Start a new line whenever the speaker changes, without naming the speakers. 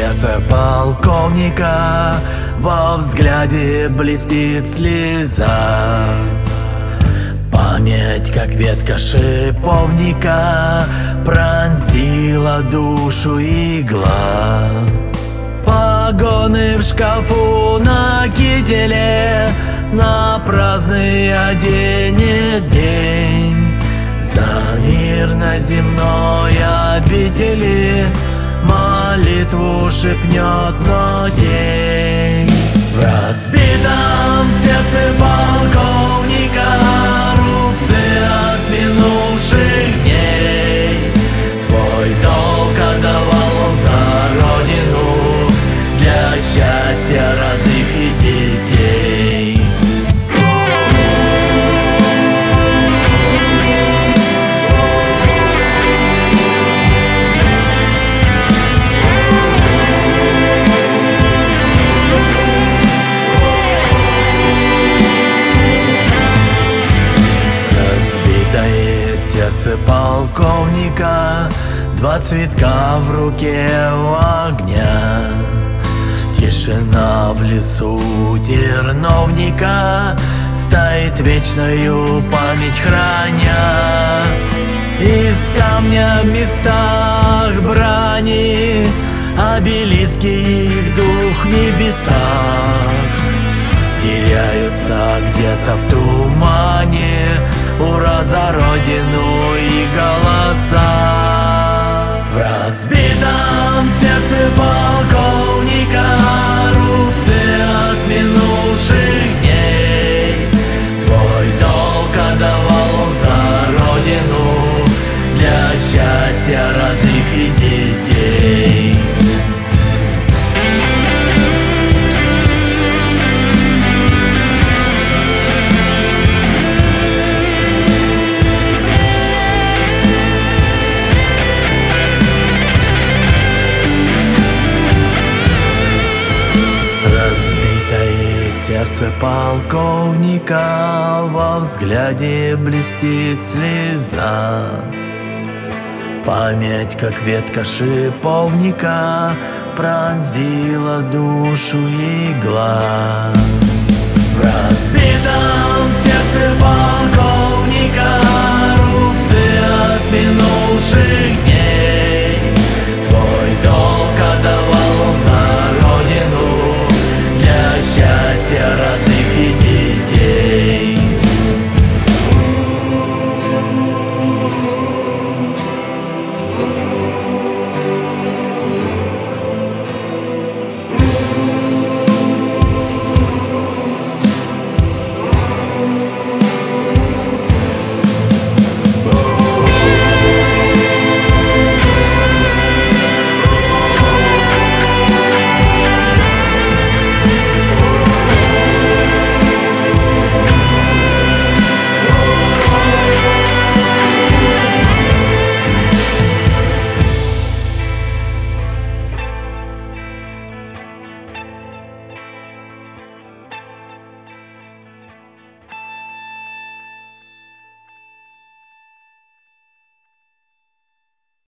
сердце полковника, во взгляде блестит слеза. Память, как ветка шиповника, пронзила душу игла. Погоны в шкафу на кителе, на праздный оденет день. За мир на земной обители молитву шепнет, но день. В разбитом сердце полковника рубцы от минувших дней. Свой долг отдавал он за родину, для счастья родных и детей. Сердце полковника, два цветка в руке у огня. Тишина в лесу терновника стоит вечною память храня. Из камня в местах брани обелиски их дух в небесах теряются где-то в тумане. Ура за родину и голоса. В разбитом сердце полковника рубцы от минувших дней. Свой долг отдавал он за родину, для счастья родных и детей. Сердце полковника, во взгляде блестит слеза. Память, как ветка шиповника, пронзила душу игла. В разбитом сердце полковника